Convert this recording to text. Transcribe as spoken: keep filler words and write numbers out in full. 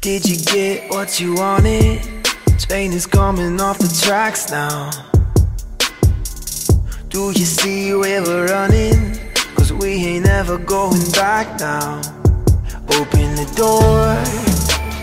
Did you get what you wanted? Train is coming off the tracks now. Do you see where we're running? Cause we ain't ever going back now. Open the door,